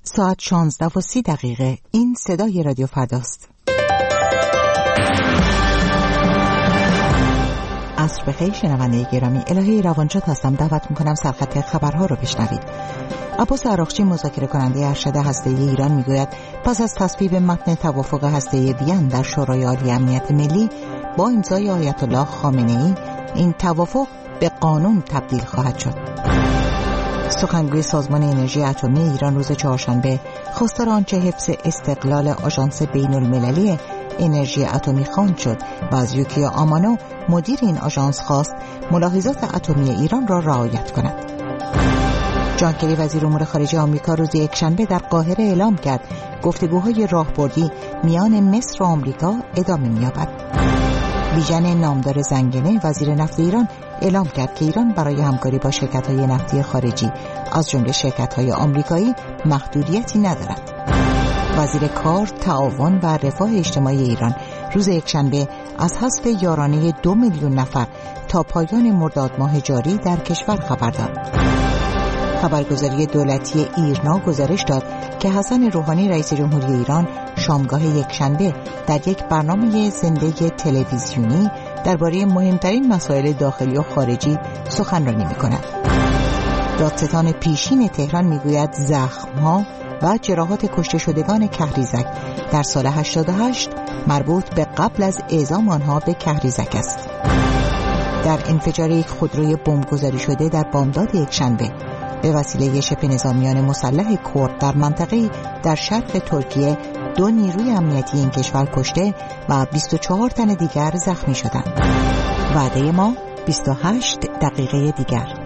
ساعت 16:30. این صدای رادیو فرداست. عصر بخیر شنونده گرامی، الهه روانشاد هستم. دعوت میکنم سرخط خبرها رو بشنوید. عباس عراقچی مذاکره کننده ارشد هسته‌ای ایران میگوید پس از تصویب متن توافق هسته‌ای وین در شورای عالی امنیت ملی با امضای آیت الله خامنه‌ای این توافق به قانون تبدیل خواهد شد. سخنگوی سازمان انرژی اتمی ایران روز چهارشنبه خواستار آنچه حفظ استقلال آژانس بین‌المللی انرژی اتمی خواند شد و از یوکیا آمانو مدیر این آژانس خواست ملاحظات اتمی ایران را رعایت کند. جان کری وزیر امور خارجه آمریکا روز یکشنبه در قاهره اعلام کرد گفتگوهای راهبردی میان مصر و آمریکا ادامه می‌یابد. بیژن نامدار زنگنه وزیر نفت ایران اعلام کرد که ایران برای همکاری با شرکت‌های نفتی خارجی از جمله شرکت‌های آمریکایی محدودیتی ندارد. وزیر کار، تعاون و رفاه اجتماعی ایران روز یکشنبه از حذف یارانه 2 میلیون نفر تا پایان مرداد ماه جاری در کشور خبر داد. خبرگزاری دولتی ایرنا گزارش داد که حسن روحانی رئیس جمهوری ایران شامگاه یکشنبه در یک برنامه زنده تلویزیونی درباره مهمترین مسائل داخلی و خارجی سخنرانی می‌کند. دادستان پیشین تهران میگوید زخم‌ها و جراحات کشته شدگان کهریزک در سال 88 مربوط به قبل از اعزام آنها به کهریزک است. در انفجار یک خودروی بمبگذاری شده در بامداد یکشنبه به وسیله شبه نظامیان مسلح کرد در منطقه در شرق ترکیه 2 نیروی امنیتی این کشور کشته و 24 تن دیگر زخمی شدند. وعده ما 28 دقیقه دیگر.